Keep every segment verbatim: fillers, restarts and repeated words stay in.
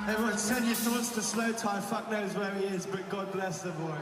Everyone send your thoughts to Slow Tie. Fuck knows where he is, but God bless the boy.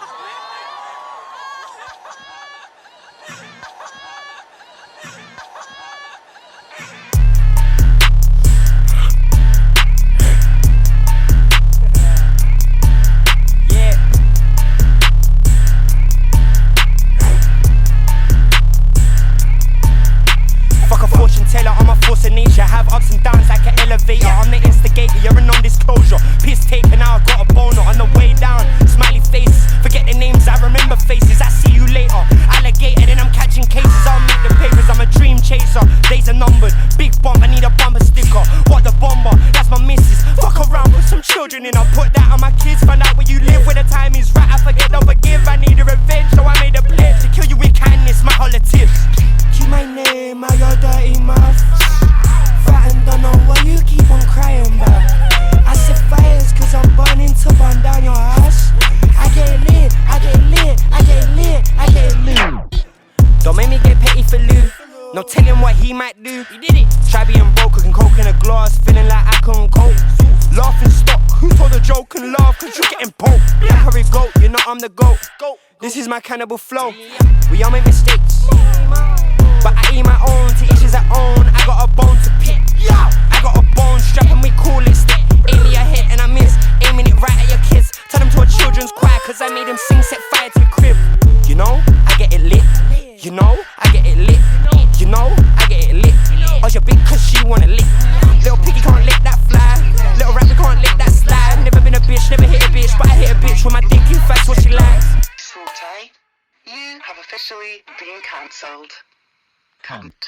I'm a force of nature, have ups and downs like an elevator. I'm the instigator, you're a non-disclosure. Piss tape and now I got a boner on the way down. Smiley faces, forget the names, I remember faces. I see you later. Alligator, then I'm catching cases. I'll make the papers, I'm a dream chaser. Days are numbered, big bump, I need a bumper sticker. What the bomber, that's my missus. Fuck around, put some children in, I'll put that on my kids. Find out where you live, where the time is right. I forget, don't forgive, I need a revenge. So I made a pledge to kill you with kindness, my holiday. Keep my name out your dirty mouth. Frightened, don't know what you keep on crying about. I set fires cause I'm burning to burn down your house. I get lit, I get lit, I get lit, I get lit. Don't make me get petty for Lou. No telling what he might do. He did it. Try being broke, cooking coke in a glass, feeling like I couldn't cope. Laughing stock, who told a joke and laugh cause you're getting poked. Emperor goat, you know I'm the goat. This is my cannibal flow. We all make mistakes, but I eat my own, to each his own. I got a bone to pick, I got a bone strap and we call it stick. Aim me a hit and I miss, aiming it right at your kids. Turn them to a children's choir cause I made them sing, set fire to your crib. You know, I get it lit. You know, I get it lit. You know, I get it lit. Oh, your big cause she wanna lick. Little piggy can't lick that fly. Little rabbit can't lick that slide. Never been a bitch, never hit a bitch, but I hit a bitch with my dick in fact what she likes. Slow Tie, you have officially been cancelled. Cunt.